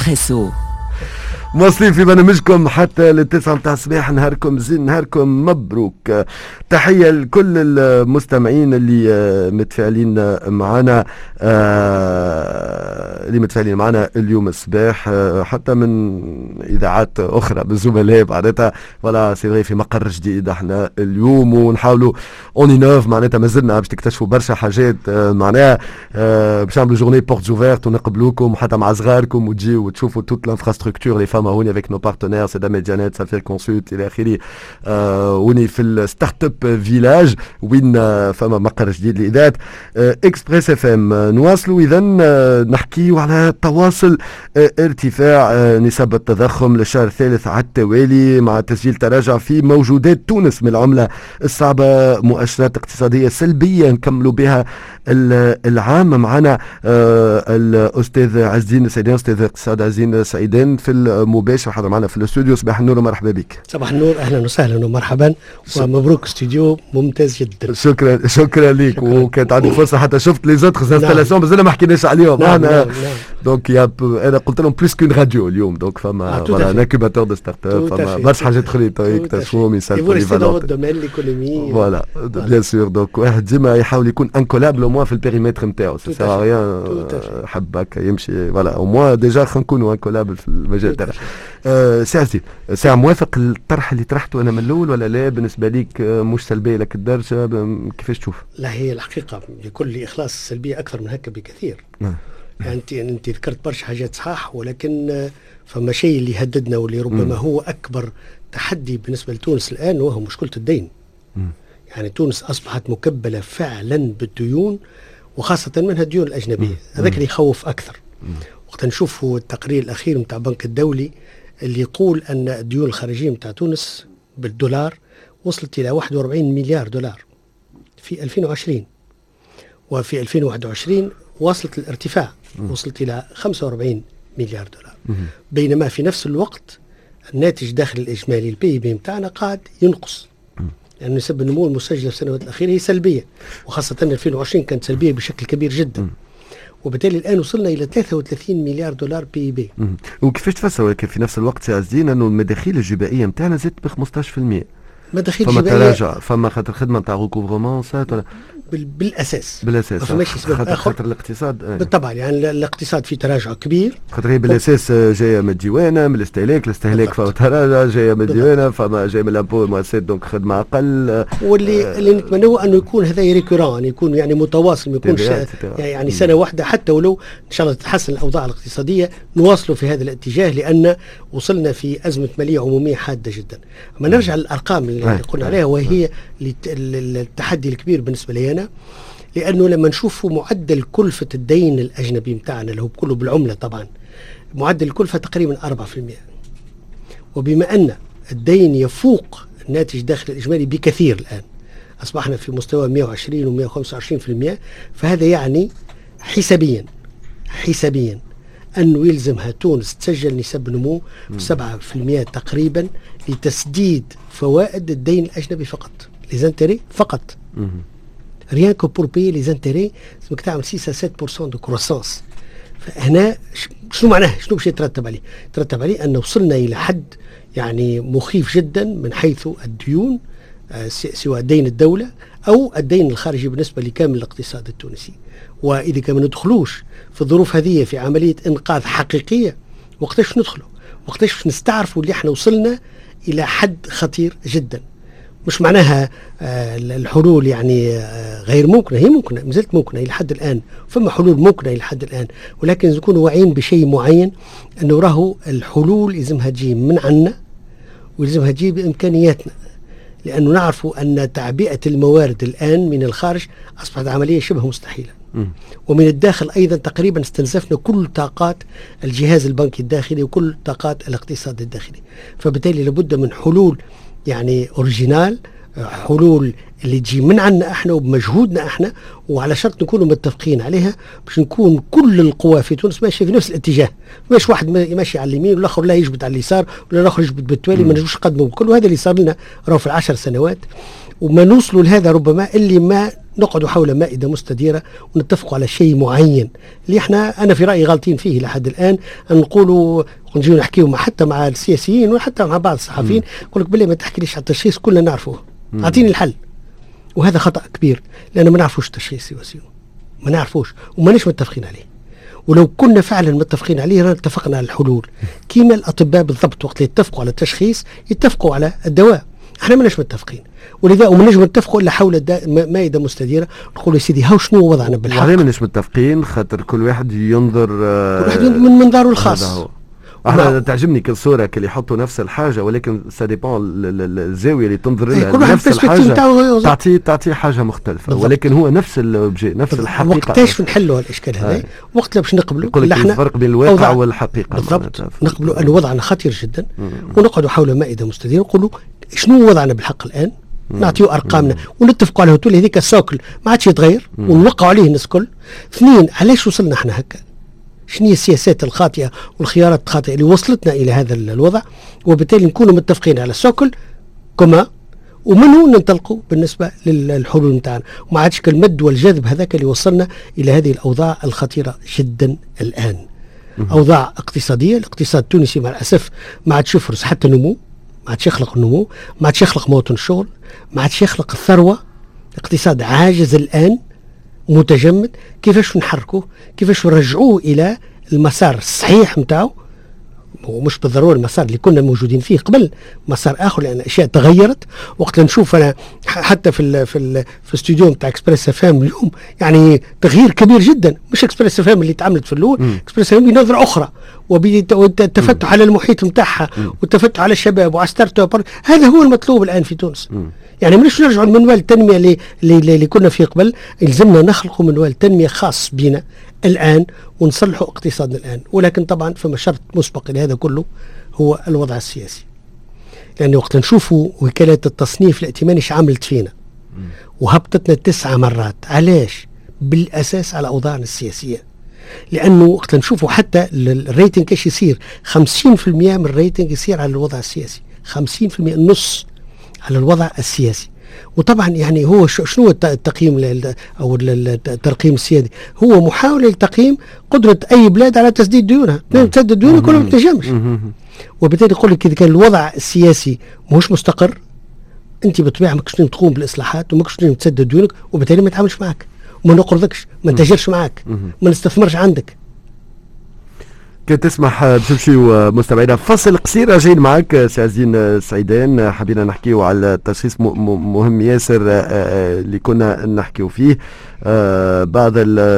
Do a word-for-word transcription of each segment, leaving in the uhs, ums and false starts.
إكسبريسو. مواصلين في برنامجكم حتى للتسعة متاع الصباح. نهاركم زين، نهاركم مبروك. تحية لكل المستمعين اللي متفاعلين معنا اللي متفاعلين معنا اليوم الصباح، حتى من إذاعات أخرى بالزملاء بعدها. ولا سي في مقر جديد احنا اليوم، ونحاولوا اون انوف معناتها مازلنا باش تكتشفوا برشا حاجات معناها باش نعملوا جورني بورت اوفيرت ونقبلوكم حتى مع صغاركم وتجيو وتشوفوا توت لانفراستركتور لي فما هوني افيك نو بارتنير سيدا ميديانات سافير كونسولت الى اخره. وني في الستارت اب فيلاج وين فما مقر جديد لاذاعه اكسبريس اف ام. نواصلوا اذا نحكيوا على تواصل ارتفاع نسب التضخم للشهر الثالث على التوالي مع تسجيل تراجع في موجودات تونس من العمله الصعبه. مؤشرات اقتصاديه سلبيه نكملوا بها العام. معنا الاستاذ عز الدين السعيدان، استاذ اقتصاد عز الدين السعيدان في المباشر حاضر معنا في الاستوديو. صباح النور ومرحبا بك. صباح النور، اهلا وسهلا ومرحبا ومبروك، استوديو ممتاز جدا. شكرا شكرا لك. وكانت عندك فرصه حتى شفت لي زوتر انستالاسيون بس ما حكيناش عليهم. نعم نعم نعم. دونك يا انا قلت لهم بلوس كون راديو اليوم، دونك فما فوالا انكوباتور دو ستارت اب، فما برشا حاجات اخرين يكتشفوهم يسالفوا لي فوالا بيان سور. دونك واحد ديما يحاول يكون انكولابل او موان في البيريمتر نتاعو، سا سير ريان حبك يمشي فوالا او موان ديجا خلينا نكونوا انكولابل في المجال تاعنا. أه سي ساعة موافق الطرح اللي طرحته انا من الاول ولا لا؟ بالنسبه ليك مش سلبيه لك الدرجه، كيفاش تشوف؟ لا، هي الحقيقه بكل اخلاص السلبيه اكثر من هكا بكثير. نعم. يعني انت انت ذكرت برشا حاجات صحاح، ولكن فما شيء اللي هددنا واللي ربما م. هو اكبر تحدي بالنسبه لتونس الان، وهو مشكله الدين. م. يعني تونس اصبحت مكبله فعلا بالديون، وخاصه منها الديون الاجنبيه. هذاك اللي يخوف اكثر. م. وقت نشوفوا التقرير الاخير نتاع البنك الدولي اللي يقول ان الديون الخارجيه نتاع تونس بالدولار وصلت الى واحد وأربعين مليار دولار في ألفين وعشرين، وفي ألفين وواحد وعشرين وصلت الارتفاع، وصلت الى خمسة وأربعين مليار دولار. بينما في نفس الوقت الناتج الداخلي الاجمالي البي بي نتاعنا قاعد ينقص، لأن يعني نسب النمو المسجل في السنوات الأخيرة هي سلبية، وخاصة ألفين وعشرين كانت سلبية بشكل كبير جدا. وبالتالي الآن وصلنا إلى ثلاثة وثلاثين مليار دولار بي بي. وكيفاش تفسر ولكن في نفس الوقت يا عزيزين أنه المداخيل الجبائية نتاعنا زادت ب خمسة عشر بالمئة؟ مداخيل فما جبائية تراجع، فما خاطر خدمة نتاع ريكوفرمون سات ولا بالاساس بالاساس ما فماش سبب اخر خاطر الاقتصاد. اه. بالطبع يعني الاقتصاد في تراجع كبير، خاطر هي بالاساس جايه من الديوانه، من الاستهلاك، الاستهلاك فما تراجع، جايه من الديوانه فما جاي من الامبو المؤسسات، دونك خدمه اقل. واللي آه اللي نتمنوه انه يكون هذا ريكورون، يكون يعني متواصل، ما يكونش يعني سنه واحده، حتى ولو ان شاء الله تتحسن الاوضاع الاقتصاديه نواصلوا في هذا الاتجاه، لان وصلنا في ازمه ماليه عموميه حاده جدا. اما نرجع للارقام اللي آه. قلنا عليها، وهي التحدي الكبير بالنسبه لي أنا، لأنه لما نشوفوا معدل كلفة الدين الأجنبي متاعنا اللي هو كله بالعملة طبعا، معدل الكلفة تقريبا أربعة بالمئة، وبما أن الدين يفوق الناتج الداخلي الإجمالي بكثير الآن، أصبحنا في مستوى مئة وعشرين و مئة وخمسة وعشرين بالمئة، فهذا يعني حسابيا حسابيا أنه يلزمها تونس تسجل نسب نمو بسبعة بالمئة تقريبا لتسديد فوائد الدين الأجنبي فقط، ليزانتيري فقط. rien que pour payer les intérêts سمك تعمل ستة إلى سبعة بالمئة de croissance. فهنا شنو معناه؟ شنو باش يترتب عليه؟ يترتب عليه أن وصلنا إلى حد يعني مخيف جدا من حيث الديون، سواء دين الدولة أو الدين الخارجي بالنسبة لكامل الاقتصاد التونسي. وإذا كما ندخلوش في الظروف هذه في عملية إنقاذ حقيقية، وقتاش ندخلوا؟ وقتاش نستعرفوا اللي احنا وصلنا إلى حد خطير جدا. مش معناها آه الحلول يعني آه غير ممكنة، هي ممكنة، مازالت ممكنة إلى حد الآن، فما حلول ممكنة إلى حد الآن، ولكن نكونوا واعيين بشيء معين، أنه راهو الحلول يلزمها تجي من عنا ويلزمها تجي بإمكانياتنا، لأنه نعرفوا أن تعبئة الموارد الآن من الخارج أصبحت عملية شبه مستحيلة، ومن الداخل أيضا تقريبا استنزفنا كل طاقات الجهاز البنكي الداخلي وكل طاقات الاقتصاد الداخلي. فبالتالي لابد من حلول يعني اوريجينال، حلول اللي تجي من عنا احنا وبمجهودنا احنا، وعلى شرط نكونوا متفقين عليها باش نكون كل القوى في تونس ماشيه في نفس الاتجاه، مش واحد ماشي على اليمين والاخر لا يجبد على اليسار ولا الاخر يجبد بالتوالي، ما نجوش نقدموا كل هذا اللي صار لنا راه في العشر سنوات. وما نوصلوا لهذا ربما اللي ما نقعدوا حول مائدة مستديرة ونتفقوا على شيء معين اللي احنا أنا في رأيي غالطين فيه لحد الآن، أن نقولوا نجيو نحكيو مع حتى مع السياسيين وحتى مع بعض الصحفيين يقول لك بالله ما تحكيليش على التشخيص كلنا نعرفوه، أعطيني الحل. وهذا خطأ كبير لأن ما نعرفوش التشخيص يوسيو، ما نعرفوش ومانيش متفقين عليه. ولو كنا فعلا متفقين عليه رانا اتفقنا على الحلول كيما الأطباء بالضبط، وقت اللي يتفقوا على التشخيص يتفقوا على الدواء. احنا ماناش متفقين، ولذا وما نجم نتفقوا الا حول مائده مستديره نقول يا سيدي هاو شنو وضعنا بالحق. وعليه ماناش متفقين خاطر كل واحد ينظر كل واحد من منظاره الخاص. احنا تعجبني كل صوره كي يحطوا نفس الحاجه ولكن سا ديبون الزاويه اللي تنظر لها كل نفس الحاجه تعطي تعطي حاجه مختلفه بالضبط. ولكن هو نفس الاوبجي نفس بالضبط. الحقيقه. وقتاش نحلوا الاشكال هذا؟ وقت لا باش نقبلوا يقول لك الفرق بين الواقع والحقيقه بالضبط، نقبلوا ان وضعنا خطير جدا ونقعدوا حول مائده مستديره ونقولوا شنو وضعنا بالحق الان، نعطيو ارقامنا ونتفقوا على تولي هذيك السوكل ما عادش يتغير ونوقعوا عليه الناس الكل. اثنين، علاش وصلنا احنا هكا؟ شنو هي السياسات الخاطئه والخيارات الخاطئه اللي وصلتنا الى هذا الوضع؟ وبالتالي نكونوا متفقين على السوكل كما ومنه ننطلقوا بالنسبه للحلول نتاعنا، وما عادش كالمد والجذب هذاك اللي وصلنا الى هذه الاوضاع الخطيره جدا الان. اوضاع اقتصاديه، الاقتصاد التونسي مع الاسف ما عادش يفرز حتى نمو، ما عادش يخلق النمو، ما عادش يخلق مواطن الشغل، ما عادش يخلق الثروه. اقتصاد عاجز الان متجمد. كيفاش نحركوه؟ كيفاش نرجعوه الى المسار الصحيح نتاعو؟ ومش بالضروره المسار اللي كنا موجودين فيه قبل، مسار اخر لان اشياء تغيرت. وقت نشوف انا حتى في ال في ال في الاستوديو نتاع اكسبريس اف ام اليوم يعني تغيير كبير جدا، مش اكسبريس اف ام اللي تعملت في الاول، اكسبريس اف ام بنظره اخرى والتفتح على المحيط نتاعها والتفتح على الشباب وعلى ستارت اب. هذا هو المطلوب الان في تونس. م. يعني مش نرجعوا لمنوال التنميه اللي, اللي اللي كنا فيه قبل، يلزمنا نخلقوا منوال تنميه خاص بنا الان ونصلحوا اقتصادنا الان. ولكن طبعا فما شرط مسبق لهذا كله هو الوضع السياسي، لأن وقت نشوفوا وكالة التصنيف الائتمانيش عملت فينا وهبطتنا تسعة مرات. علاش؟ بالأساس على أوضاعنا السياسية، لأنه وقت نشوفوا حتى الريتنج كاش يصير خمسين في المئة من الريتنج يصير على الوضع السياسي، خمسين في المئة النص على الوضع السياسي. وطبعا يعني هو شنو التقييم او الترقيم السيادي؟ هو محاوله لتقييم قدره اي بلاد على تسديد ديونها، تسدد ديونها كلها ما تنجمش. وبالتالي يقول لك اذا كان الوضع السياسي مش مستقر انت بالطبيعه ما كنتش تقوم بالاصلاحات وما كنتش تسدد ديونك، وبالتالي ما نتعاملش معك وما نقرضكش، ما نتاجرش معك، ما نستثمرش عندك. كي تسمح باش نمشيو مستمعينا فصل قصير راجعين معك سي عزين السعيدان. حبينا نحكيو على التشخيص مهم ياسر اللي كنا نحكيو فيه، بعض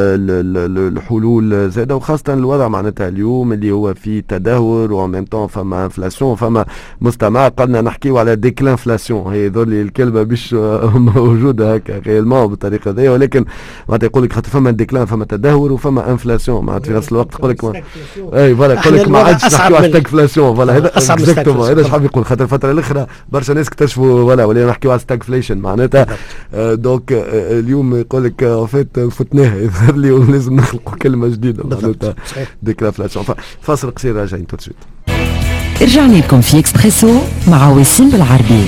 الحلول زاده، وخاصه الوضع معناتها اليوم اللي هو في تدهور وميم طون فما انفلاسيون فما مستمع. قلنا نحكيو على ديكلانفلاسيون، هي ذول الكلمه مش موجوده هكا ريالمون بالطريقه هذه، ولكن معناتها يقول لك خاطر فما ديكلان فما تدهور وفما انفلاسيون معناتها في نفس الوقت. يقول لك اي فوالا يقول لك ما عادش نحكيو على ستاغفلاسيون. فوالا هذا اكزاكتومون هذا شحال يقول، خاطر الفتره الاخرى برشا ناس اكتشفوا فوالا ولينا نحكيو على ستاغفليشن معناتها. دونك اليوم يقول لك فات فتناها يظهر لي ولازم نخلقوا كلمه جديده معناتها ديكلانفلاسيون. فاصل قصير راجعين تو سويت. رجعنا لكم في اكسبريسو مع وسيم بالعربي.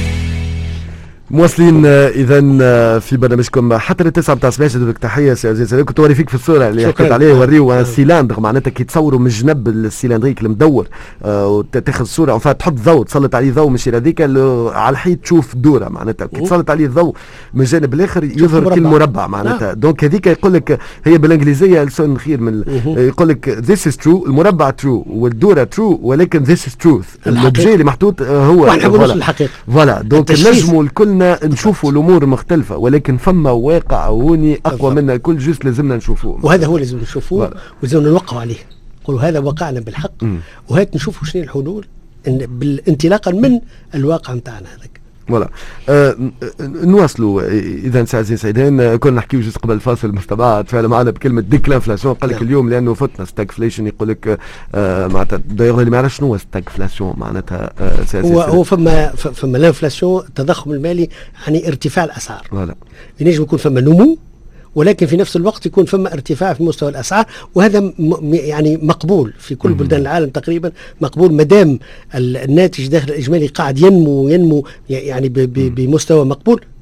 مواصلين اذا في برنامجكم حتى للتسعة متاع الصباح. جدولك تحيه سي عزيز. كنت وري فيك في الصوره اللي حكيت عليه، وريو سيلاندر معناتها كي تصوروا من جنب السيلاندريك المدور آه وتاخذ صوره وفا تحط ضوء تسلط عليه ضوء مش هذيك على الحيط تشوف الدوره معناتها كي تسلط عليه الضوء من الجانب الاخر يظهر كالمربع معناتها. دونك هذيك يقول لك هي بالانجليزيه لسان خير من يقول لك ذيس از ترو، المربع ترو والدوره ترو، ولكن ذيس از تروث الوبجي اللي محطوط هو الحقيقه. فوالا دونك نجموا الكلنا نشوفوا الامور مختلفه، ولكن فما واقع هوني اقوى منا الكل، جست لازمنا نشوفوه. وهذا هو لازم نشوفوه ولازم نوقعوا عليه، نقولوا هذا واقعنا بالحق، وهات نشوفوا شنو الحلول انطلاقا من الواقع نتاعنا هذاك. فوالا آه نواصلوا اذا سي عزيز سعيدان. كنا نحكيو جست قبل الفاصل المستمع تفاعل معنا بكلمه ديكلانفلاسيون. قال لك اليوم لانه فتنا ستاغفليشن يقول لك آه معناتها دايوغ اللي ما يعرفش شنو هو ستاغفلاسيون معناتها آه سي عزيز. هو هو فما فما الانفلاسيون التضخم المالي يعني ارتفاع الاسعار. فوالا ينجم يكون فما نمو ولكن في نفس الوقت يكون فما ارتفاع في مستوى الاسعار، وهذا م يعني مقبول في كل بلدان العالم تقريبا، مقبول مادام الناتج داخل الاجمالي قاعد ينمو ينمو يعني بمستوى مقبول،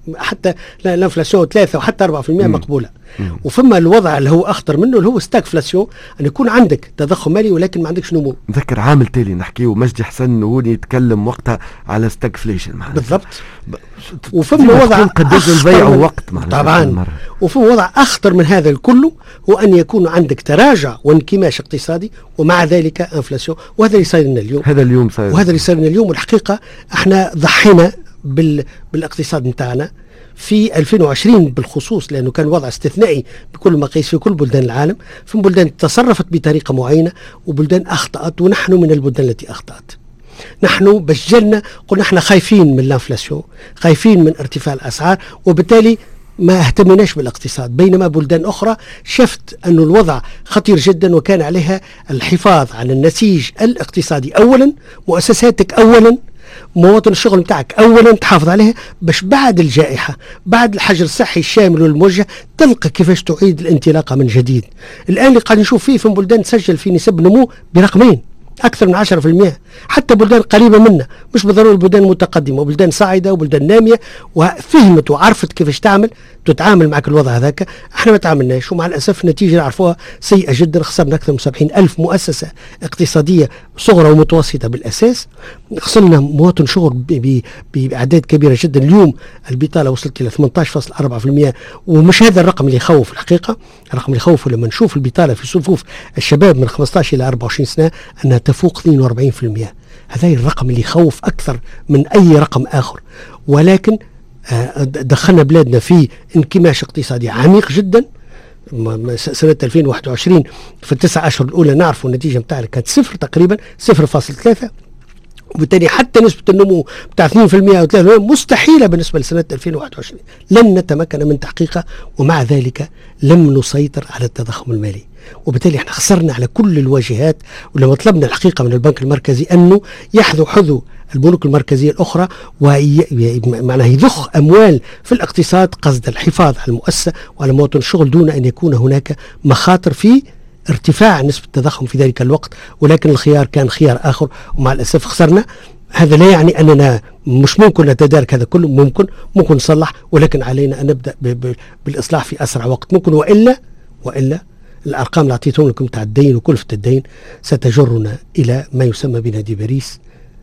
حتى الانفلاسيون ثلاثة وحتى أربعة بالمئة مقبولة. مم. وفما الوضع اللي هو أخطر منه اللي هو ستاكفلاسيون، أن يكون عندك تضخم مالي ولكن ما عندكش نمو. نذكر عامل تالي نحكيه مجدي حسن نوني يتكلم وقتها على ستاكفليشن بالضبط. ب... وفما وضع أخطر من... وقت طبعا وفما وضع أخطر من هذا الكل، هو أن يكون عندك تراجع وانكماش اقتصادي ومع ذلك انفلاسيون. وهذا اللي صاير لنا اليوم. هذا اليوم صاير. وهذا اللي صاير لنا اليوم. والحقيقة احنا ضحينا بال... بالاقتصاد نتاعنا في ألفين وعشرين بالخصوص، لأنه كان وضع استثنائي بكل مقاييس في كل بلدان العالم. في بلدان تصرفت بطريقة معينة وبلدان أخطأت، ونحن من البلدان التي أخطأت. نحن بجلنا قلنا احنا خايفين من الانفلاسيون، خايفين من ارتفاع الأسعار، وبالتالي ما اهتمناش بالاقتصاد. بينما بلدان أخرى شفت أن الوضع خطير جدا وكان عليها الحفاظ على النسيج الاقتصادي أولا، مؤسساتك أولا، مواطن الشغل متاعك أولا تحافظ عليها، باش بعد الجائحة بعد الحجر الصحي الشامل والموجه تلقى كيفاش تعيد الانطلاقة من جديد. الآن اللي قاعد نشوف فيه في بلدان تسجل في نسب نمو برقمين أكثر من عشرة بالمئة، حتى بلدان قريبة منا، مش بالضرورة بلدان متقدمة، وبلدان صاعدة وبلدان نامية، وفهمت وعرفت كيفاش تعمل تتعامل معك الوضع هذاك. احنا ما تعاملناش، ومع الأسف النتيجة نعرفوها سيئة جدا. خسرنا أكثر من سبعين ألف مؤسسة اقتصادية صغرى ومتوسطة بالأساس. خسرنا مواطن شغل بأعداد كبيرة جدا. اليوم البطالة وصلت إلى ثمانية عشر فاصلة أربعة بالمئة، ومش هذا الرقم اللي يخوف الحقيقة. الرقم اللي يخوف لما نشوف البطالة في صفوف الشباب من خمسة عشر إلى أربعة وعشرين سنة أنها تفوق اثنين وأربعين بالمئة. هذا الرقم اللي يخوف أكثر من أي رقم آخر. ولكن دخلنا بلادنا في انكماش اقتصادي عميق جدا. سنة ألفين وواحد وعشرين في التسع أشهر الأولى نعرف النتيجة متاعها كانت صفر تقريبا، صفر فاصلة ثلاثة، وبالتالي حتى نسبة النمو بتاع اثنين بالمئة أو ثلاثة بالمئة مستحيلة بالنسبة لسنة ألفين وواحد وعشرين. لن نتمكن من تحقيقها، ومع ذلك لم نسيطر على التضخم المالي، وبالتالي احنا خسرنا على كل الواجهات. ولما طلبنا الحقيقة من البنك المركزي أنه يحذو حذو البنوك المركزية الأخرى ومعناه يضخ أموال في الاقتصاد قصد الحفاظ على المؤسسة وعلى مواطن الشغل دون أن يكون هناك مخاطر في ارتفاع نسبة التضخم في ذلك الوقت. ولكن الخيار كان خيار آخر، ومع الأسف خسرنا. هذا لا يعني أننا مش ممكن نتدارك هذا كله، ممكن ممكن نصلح، ولكن علينا أن نبدأ بالإصلاح في أسرع وقت ممكن. وإلا وإلا الأرقام اللي أعطيتهم لكم تاع الدين وكلفة الدين ستجرنا إلى ما يسمى بنادي باريس.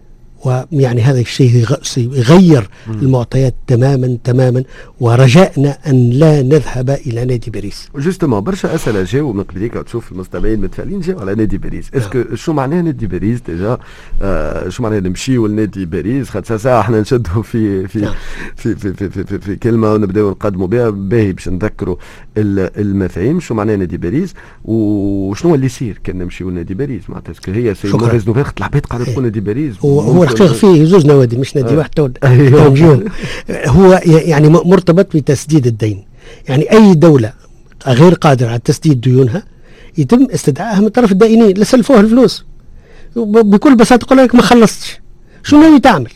ويعني هذا الشيء يغير المعطيات تماما تماما، ورجائنا أن لا نذهب إلى نادي باريس. جوستومون برشا أسئلة جاوا من قبليك، تشوف المستمعين متفائلين جاوا على نادي باريس. اسكو شو معناه نادي باريس ديجا؟ آه شو معناه نمشيو لنادي باريس؟ خاطر ساعة احنا نشدوا في في في في, في, في, في, في كلمة ونبداو نقدموا بها باهي باش نذكروا المفاهيم. شو معناه نادي باريس وشنو اللي يصير كان نمشيو لنادي باريس؟ معناتها اسكو هي سي موفيز نوفيل؟ العباد قاعدة تقول نادي باريس. هو الحقيقة فيه زوج نوادي مش نادي واحد تون. هو يعني مرتبط بتسديد الدين. يعني أي دولة غير قادرة على تسديد ديونها يتم استدعائها من طرف الدائنين اللي سلفوها الفلوس. بكل بساطة يقول لك ما خلصتش، شو ناوي تعمل؟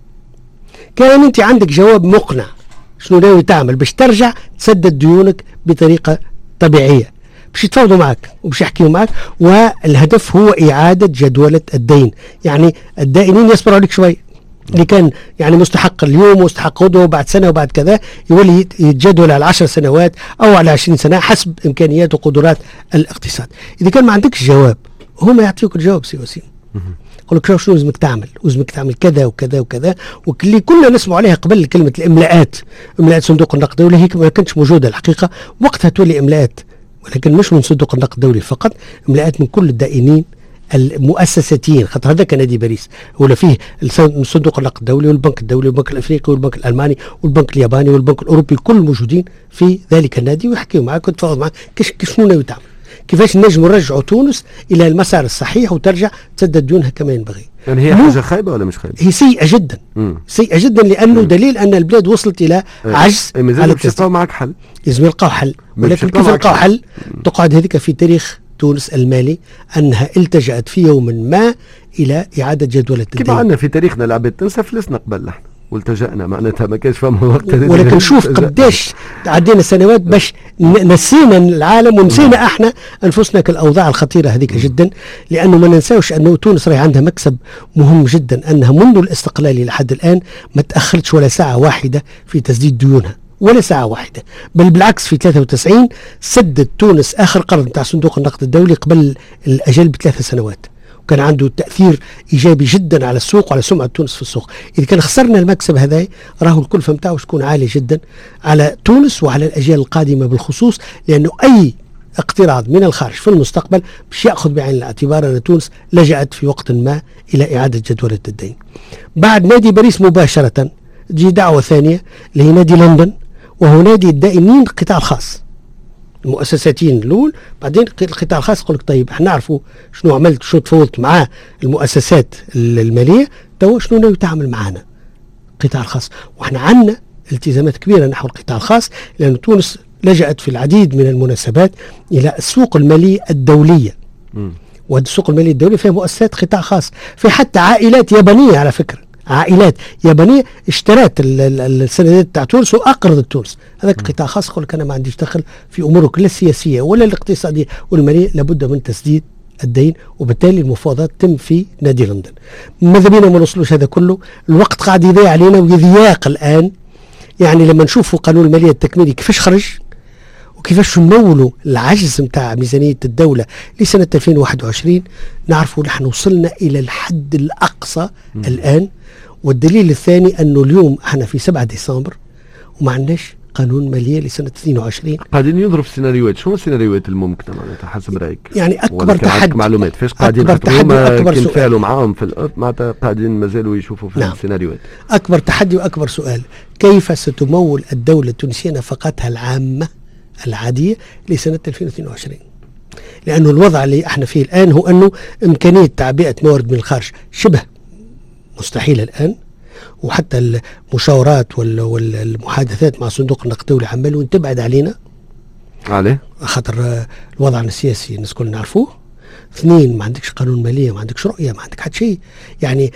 كان أنت عندك جواب مقنع شنو ناوي تعمل باش ترجع تسدد ديونك بطريقة طبيعية، باش يتفاوضوا معك وباش يحكيوا معك. والهدف هو إعادة جدولة الدين. يعني الدائنين يصبروا عليك شوي، اللي كان يعني مستحق اليوم ومستحق غدوة وبعد سنة وبعد كذا يولي يتجدول على عشر سنوات أو على عشرين سنة حسب إمكانيات وقدرات الاقتصاد. إذا كان ما عندكش جواب هم يعطيوك الجواب سي وسيم، يقول لك شو لازمك تعمل، لازمك تعمل كذا وكذا وكذا، واللي كنا نسمع عليها قبل كلمة الإملاءات. إملاءات صندوق النقد الدولي هيك ما كانتش موجودة الحقيقة، وقتها تولي إملاءات، ولكن مش من صندوق النقد الدولي فقط، إملاءات من كل الدائنين المؤسساتيين. خاطر هذا كان نادي باريس ولا فيه صندوق النقد الدولي والبنك الدولي والبنك الافريقي والبنك الالماني والبنك الياباني والبنك الاوروبي، كل موجودين في ذلك النادي ويحكيوا معك ويتفاوضوا معك كيف شنو ناوي تعمل، كيفاش نجم نرجعوا تونس الى المسار الصحيح وترجع تسدد ديونها كما ينبغي. يعني هي حاجه خايبه ولا مش خايبه؟ هي سيئه جدا. مم. سيئه جدا لانه مم. دليل ان البلاد وصلت الى عجز. على يلقاو معك حل، لازم يلقاو حل، ولكن كيف يلقاو حل؟ تقعد هذيك في تاريخ تونس المالي أنها التجأت في يوم ما إلى إعادة جدولة الدين. كما عندنا في تاريخنا العباد تنسى فلسنا قبل احنا والتجأنا معناتها ما كانش فما وقت. ولكن شوف قداش عدينا سنوات باش نسينا العالم ونسينا احنا انفسنا كالاوضاع الخطيره هذيك جدا. لانه ما ننساوش انه تونس راهي عندها مكسب مهم جدا، انها منذ الاستقلال لحد الان ما تاخرتش ولا ساعه واحده في تسديد ديونها، ولا ساعه واحده، بل بالعكس في ثلاثة وتسعين سدت تونس اخر قرض نتاع صندوق النقد الدولي قبل الاجل بثلاث سنوات، وكان عنده تأثير إيجابي جدا على السوق وعلى سمعة تونس في السوق. إذا كان خسرنا المكسب هذا راهو الكلفة متاعه تكون عالية جدا على تونس وعلى الأجيال القادمة بالخصوص، لأنه أي اقتراض من الخارج في المستقبل باش يأخذ بعين الاعتبار أن تونس لجأت في وقت ما إلى إعادة جدولة الدين. بعد نادي باريس مباشرة تجي دعوة ثانية اللي هي نادي لندن، وهو نادي الدائنين القطاع الخاص، المؤسساتين الاول، بعدين القطاع الخاص يقول لك طيب احنا نعرفوا شنو عملت شنو تفاوضت مع المؤسسات الماليه، تو شنو ناوي تعمل معنا القطاع الخاص. واحنا عندنا التزامات كبيره نحو القطاع الخاص، لان تونس لجأت في العديد من المناسبات الى السوق الماليه الدوليه. وهذه السوق الماليه الدوليه فيها مؤسسات قطاع خاص، في حتى عائلات يابانيه على فكره، عائلات يابانيه اشترت السندات تاع تونس واقرضت تونس. هذاك قطاع خاص يقول لك انا ما عنديش دخل في امورك لا السياسيه ولا الاقتصاديه والماليه، لابد من تسديد الدين، وبالتالي المفاوضات تم في نادي لندن. ماذا بينا ما نوصلوش هذا كله، الوقت قاعد يضيع علينا ويضيق الان. يعني لما نشوفوا قانون الماليه التكميلي كيفاش خرج وكيفاش نمولوا العجز نتاع ميزانيه الدوله لسنه ألفين وواحد وعشرين، نعرفوا نحن وصلنا الى الحد الاقصى م. الان. والدليل الثاني انه اليوم احنا في سبعة ديسمبر وما عندناش قانون ماليه لسنه اثنين وعشرين. قاعدين يضرب سيناريوهات، شنو السيناريوهات الممكنه معناتها حسب رايك؟ يعني اكبر تحدي معلومات فاش قاعدين كنفعلوا معاهم في الارض معناتها قاعدين مازالوا يشوفوا في نعم. السيناريوهات. اكبر تحدي واكبر سؤال، كيف ستمول الدوله التونسيه نفقاتها العامه العاديه لسنه ألفين واثنين وعشرين؟ لانه الوضع اللي احنا فيه الان هو انه امكانيه تعبئه موارد من الخارج شبه مستحيل الآن، وحتى المشاورات والمحادثات مع صندوق النقد الدولي عمالوا تبعد علينا عليه خاطر الوضع السياسي الناس كلنا نعرفوه. اثنين، ما عندكش قانون مالية، ما عندكش رؤية، ما عندك حد شيء. يعني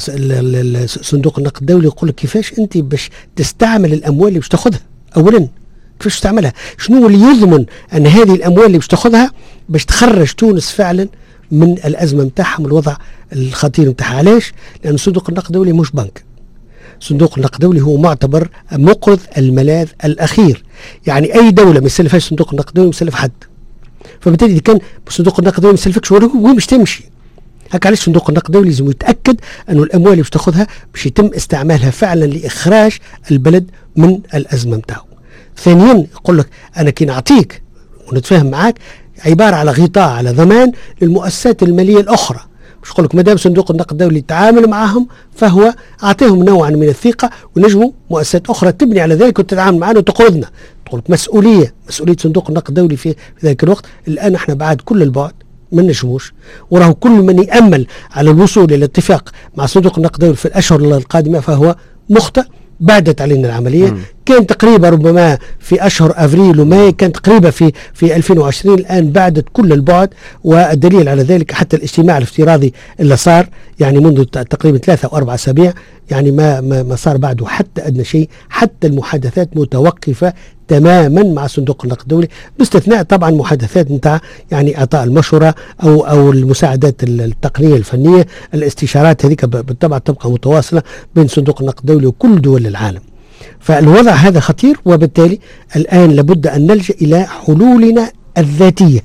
صندوق النقد الدولي يقول لك كيفاش انت باش تستعمل الاموال اللي باش تاخذها، اولا كيفاش تستعملها، شنو اللي يضمن ان هذه الاموال اللي باش تاخذها باش تخرج تونس فعلا من الأزمة متاعها، من الوضع الخطير متاعها. علاش؟ لأن صندوق النقد الدولي مش بنك. صندوق النقد الدولي هو معتبر مقرض الملاذ الأخير، يعني أي دولة ما يسلفهاش صندوق النقد الدولي مسلف حد. فبالتالي إذا كان صندوق النقد الدولي ما يسلفكش وين باش تمشي؟ هكا علاش صندوق النقد الدولي لازم يتأكد أنه الأموال اللي باش تاخذها باش يتم استعمالها فعلا لإخراج البلد من الأزمة متاعه. ثانيا يقول لك أنا كي نعطيك ونتفاهم معاك عبارة على غطاء على ضمان للمؤسسات المالية الأخرى، مش يقول لك ما دام صندوق النقد الدولي يتعامل معهم فهو أعطيهم نوعا من الثقة، ونجموا مؤسسات أخرى تبني على ذلك وتتعامل معنا وتقرضنا. تقول لك مسؤولية مسؤولية صندوق النقد الدولي في ذلك الوقت. الآن احنا بعد كل البعد ما نجموش، وراه كل من يأمل على الوصول إلى اتفاق مع صندوق النقد الدولي في الأشهر القادمة فهو مخطئ. بعدت علينا العملية. م. كان تقريبا ربما في أشهر أفريل وماي، كان تقريبا في في ألفين وعشرين، الآن بعدت كل البعد. والدليل على ذلك حتى الاجتماع الافتراضي اللي صار يعني منذ تقريبا ثلاثة أو أربع أسابيع، يعني ما ما ما صار بعده حتى أدنى شيء. حتى المحادثات متوقفة تماما مع صندوق النقد الدولي، باستثناء طبعا محادثات نتاع يعني اعطاء المشوره او او المساعدات التقنيه الفنيه، الاستشارات هذيك بالطبع تبقى متواصله بين صندوق النقد الدولي وكل دول العالم. فالوضع هذا خطير، وبالتالي الان لابد ان نلجا الى حلولنا الذاتيه،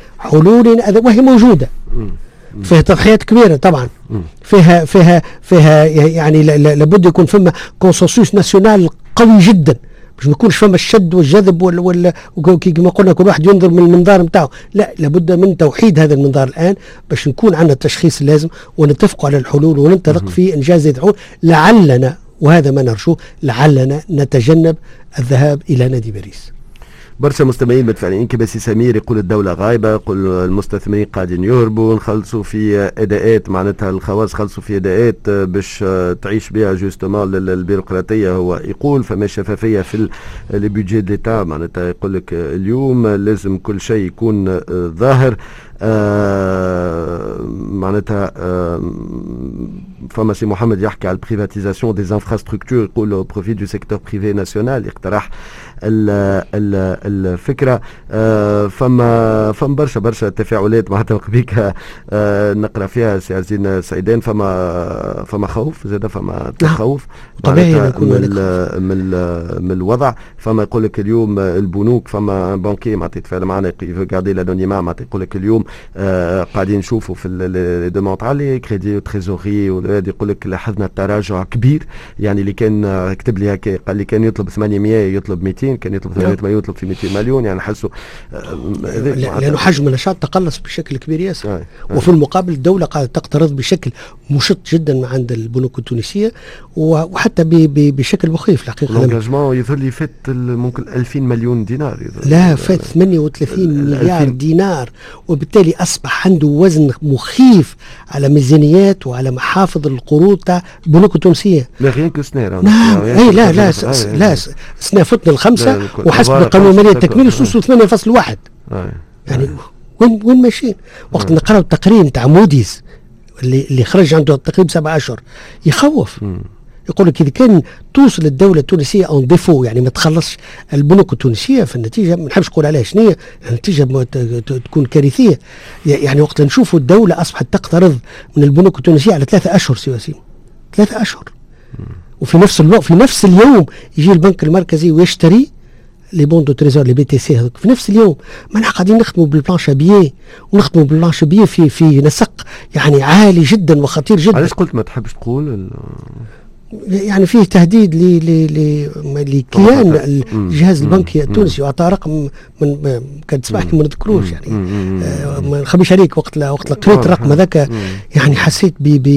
حلولنا وهي موجوده. فيها تضحيات كبيره طبعا، فيها فيها فيها يعني لابد يكون فما كونسنسوس ناسيونال قوي جدا، مش ما يكونش فما الشد والجذب ولا ولا كما قلنا كل واحد ينظر من المنظار نتاعو. لا، لابد من توحيد هذا المنظار الان باش نكون عندنا التشخيص اللازم ونتفقوا على الحلول وننطلق في انجاز هذه الحلول. لعلنا، وهذا ما نرجوه، لعلنا نتجنب الذهاب الى نادي باريس. برشا مستمعين متفاعلين كباسي سمير يقول الدولة غايبة، يقول المستثمرين قاعدين يهربوا، نخلصوا في اداءات معناتها الخواص خلصوا في اداءات باش تعيش بها جوستومون البيروقراطية. هو يقول فما شفافية في البيدجي ديتا، معناتها يقول لك اليوم لازم كل شيء يكون ظاهر. آه معناتها آه فما سي محمد يحكي على البريفاتيزاسيون دي انفراستركتور يقول او بروفيت دو سيكتور بريفي ناسيونال، يقترح الفكره. فما فما برشا برشا تفاعلات معناتها قبيك نقرا فيها سي عزيز سعيدان. فما فما خوف زاد، فما تخوف طبيعي من من من الوضع. فما يقول لك اليوم البنوك، فما بانكي معناتها يتفاعل معنا يفو غاردي لانونيما، معناتها يقول لك اليوم قاعدين نشوفوا في لي دوموند تاع لي كريدي وتريزوري وهذا، يقول لك لاحظنا تراجع كبير. يعني اللي كان كتب لي هكا قال لي كان يطلب ثمانمائة يطلب مئتين، كان يطلب ثمانمائة يطلب في مئتين مليون. يعني حسوا لانه حجم النشاط تقلص بشكل كبير ياسر. آه. آه. وفي المقابل الدوله قاعده تقترض بشكل مشط جدا عند البنوك التونسيه، وحتى بشكل مخيف الحقيقه. الانجاجمون يظهر لي فات ممكن ألفين مليون دينار. لا فات ثمانية وثلاثين مليار دينار، وبالتالي اصبح عنده وزن مخيف على ميزانيات وعلى محافظ القروض تاع البنوك التونسيه. لا غير كسنير. نعم اي لا لا لا سنة فتنا الخمسه وحسب قانون الماليه التكميلي توصلوا ثمانية فاصلة واحد. يعني وين وين ماشيين؟ وقت نقراو التقرير تاع موديز اللي اللي خرج عنده تقريبا سبعة اشهر يخوف. يقول لك اذا كان توصل الدوله التونسيه اون ديفو، يعني ما تخلصش البنوك التونسيه، في النتيجه ما نحبش نقول عليها شنو هي النتيجه، تكون كارثيه. يعني وقت نشوفوا الدوله اصبحت تقترض من البنوك التونسيه على ثلاثة اشهر سواسي، ثلاثة اشهر. وفي نفس الوقت في نفس اليوم يجي البنك المركزي ويشتري لي بون دو تريزور لي بي تي سي هذوك في نفس اليوم. ما احنا قاعدين نخدموا بالبلانش بيي ونخدموا بالبلانش بيي في في نسق يعني عالي جدا وخطير جدا. علاش قلت ما تحبش تقول؟ يعني فيه تهديد ل ل لكيان الجهاز البنكي التونسي، واعطى رقم من كان تسمحني ما نذكروش. يعني آه ما نخبيش عليك، وقت لا وقت قريت الرقم هذاك يعني حسيت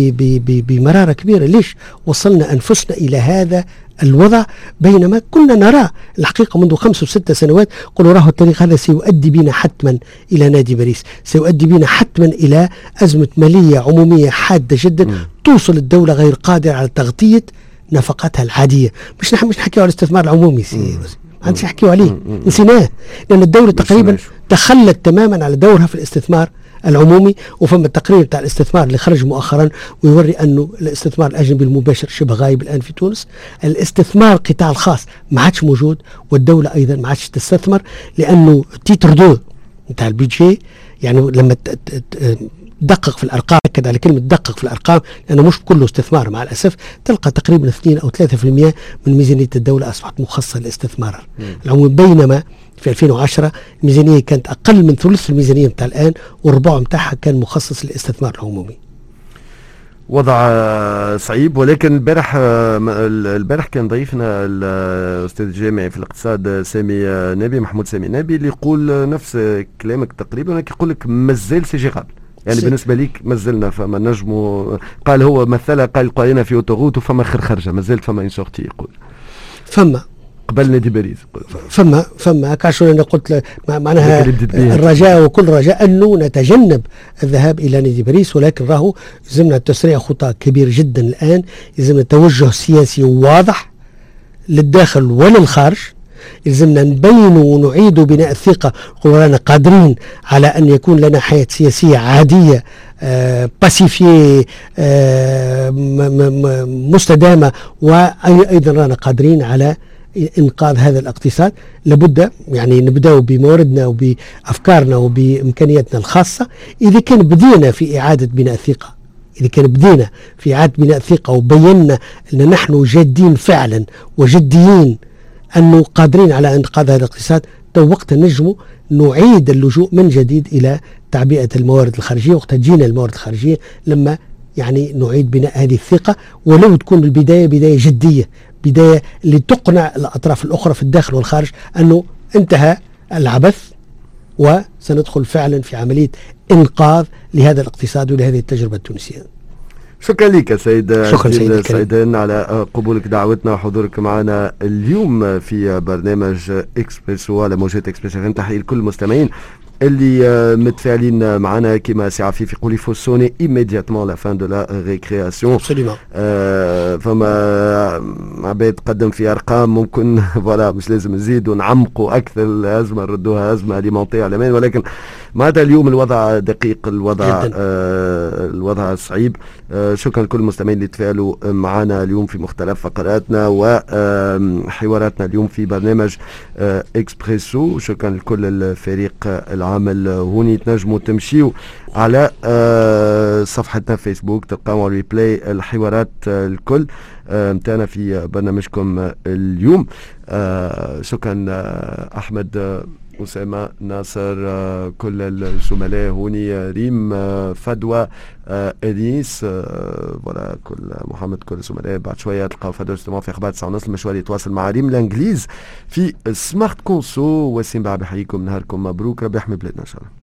بمراره كبيره. ليش وصلنا انفسنا الى هذا الوضع بينما كنا نرى الحقيقة منذ خمس وست سنوات؟ قلوا راه الطريق هذا سيؤدي بنا حتما إلى نادي باريس، سيؤدي بنا حتما إلى أزمة مالية عمومية حادة جدا. م. توصل الدولة غير قادرة على تغطية نفقاتها العادية. مش نحن مش نحكيوا على الاستثمار العمومي سي ما عندش نحكيوا عليه، نسيناه، لأن الدولة تقريبا تخلت تماما على دورها في الاستثمار العمومي. وفما التقرير تاع الاستثمار اللي خرج مؤخرا ويوري انه الاستثمار الاجنبي المباشر شبه غايب الان في تونس. الاستثمار القطاع الخاص ما عادش موجود، والدوله ايضا ما عادش تستثمر، لانه تيتر دو نتاع البيجي يعني لما تدقق في الارقام، اكد على كلمه دقق في الارقام لانه مش كله استثمار مع الاسف، تلقى تقريبا اثنين او ثلاثة بالمئة من ميزانيه الدوله اصبحت مخصصه للاستثمار العمومي، بينما في ألفين وعشرة الميزانيه كانت اقل من ثلث الميزانيه بتاع الان، والربع بتاعها كان مخصص للاستثمار العمومي. وضع صعيب. ولكن البارح البارح كان ضيفنا الاستاذ الجامعي في الاقتصاد سامي نبي، محمود سامي نبي، اللي يقول نفس كلامك تقريبا، ولكن يقول لك مازال سي جيرابل. يعني سي. بالنسبه ليك مازلنا فما نجموا، قال هو مثلا قال قاينا في اوتوغوت وفما خير خرجه، مازالت فما ان سورتي. يقول فما قبل نادي باريس فما فما كاشو انا قلت معناها الرجاء وكل رجاء انه نتجنب الذهاب الى نادي باريس، ولكن راهو يلزمنا تسريع خطى كبير جدا الان، يلزمنا توجه سياسي واضح للداخل وللخارج، يلزمنا نبين ونعيد بناء الثقه، نقول رانا قادرين على ان يكون لنا حياه سياسيه عاديه آه باسيفيه آه مستدامه، وايضا رانا قادرين على انقاذ هذا الاقتصاد. لابد يعني نبداو بمواردنا وبافكارنا وبامكانياتنا الخاصه. اذا كان بدينا في اعاده بناء الثقه، اذا كان بدينا في اعاده بناء الثقه وبينا ان نحن جادين فعلا وجديين انه قادرين على انقاذ هذا الاقتصاد، تو وقت نجموا نعيد اللجوء من جديد الى تعبئه الموارد الخارجيه. وقت تجينا الموارد الخارجيه لما يعني نعيد بناء هذه الثقه، ولو تكون البدايه بدايه جديه، بداية اللي تقنع الأطراف الأخرى في الداخل والخارج أنه انتهى العبث وسندخل فعلا في عملية إنقاذ لهذا الاقتصاد ولهذه التجربة التونسية. شكرا لك سيد شكرا سيد سيدان على قبولك دعوتنا وحضورك معنا اليوم في برنامج إكسبريسو على موجات إكسبريسو. تحية لكل المستمعين اللي متفاعلين معنا. كما سي عفيف يقول يفو سوني ايميدياتمون لا فان دو لا ريكرياسيون. فما عباد تقدم في ارقام ممكن فوالا مش لازم نزيدوا نعمقوا اكثر الازمه نردوها ازمه اليمونتيه على مان، ولكن معناتها اليوم الوضع دقيق، الوضع آه الوضع صعيب. آه شكرا لكل المستمعين اللي تفاعلوا معنا اليوم في مختلف فقراتنا وحواراتنا اليوم في برنامج آه اكسبريسو. شكرا لكل الفريق العمل هوني. تنجموا تمشيوا على آه صفحتنا فيسبوك تلقاو ريبلاي الحوارات آه الكل متاعنا في برنامجكم اليوم. آه شكرا آه احمد آه أسامة ناصر آه كل الزملاء هوني، ريم آه فدوى آه إديس آه ولا كل محمد كل الزملاء. بعد شوية تلقاو فدوى اجتماع في أخبار تسعة ونص. المشوار يتواصل مع ريم الإنجليز في سمارت كونسو. وسيم بعد بحييكم، نهاركم مبروك، ربي يحمي بلادنا إن شاء الله.